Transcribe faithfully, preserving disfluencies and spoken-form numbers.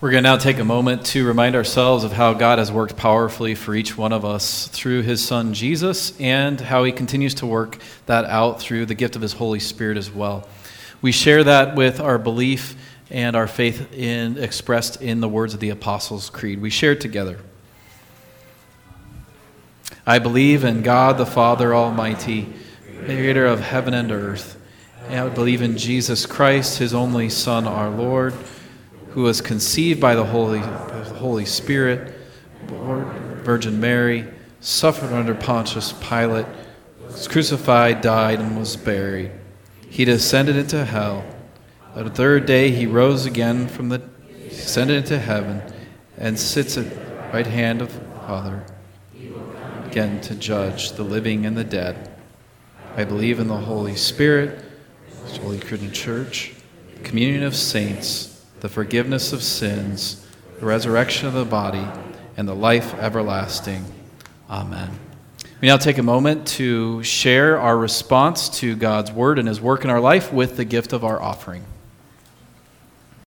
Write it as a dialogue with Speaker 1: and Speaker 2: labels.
Speaker 1: We're going to now take a moment to remind ourselves of how God has worked powerfully for each one of us through his son Jesus, and how he continues to work that out through the gift of his Holy Spirit as well. We share that with our belief and our faith in expressed in the words of the Apostles' Creed. We share it together. I believe in God the Father Almighty, creator of heaven and earth. And I believe in Jesus Christ, his only Son, our Lord, who was conceived by the Holy, the Holy Spirit, born Virgin Mary, suffered under Pontius Pilate, was crucified, died, and was buried. He descended into hell. On the third day he rose again from the, descended into heaven, and sits at the right hand of the Father, again to judge the living and the dead. I believe in the Holy Spirit, the Holy Christian Church, the communion of saints, the forgiveness of sins, the resurrection of the body, and the life everlasting. Amen. We now take a moment to share our response to God's word and his work in our life with the gift of our offering.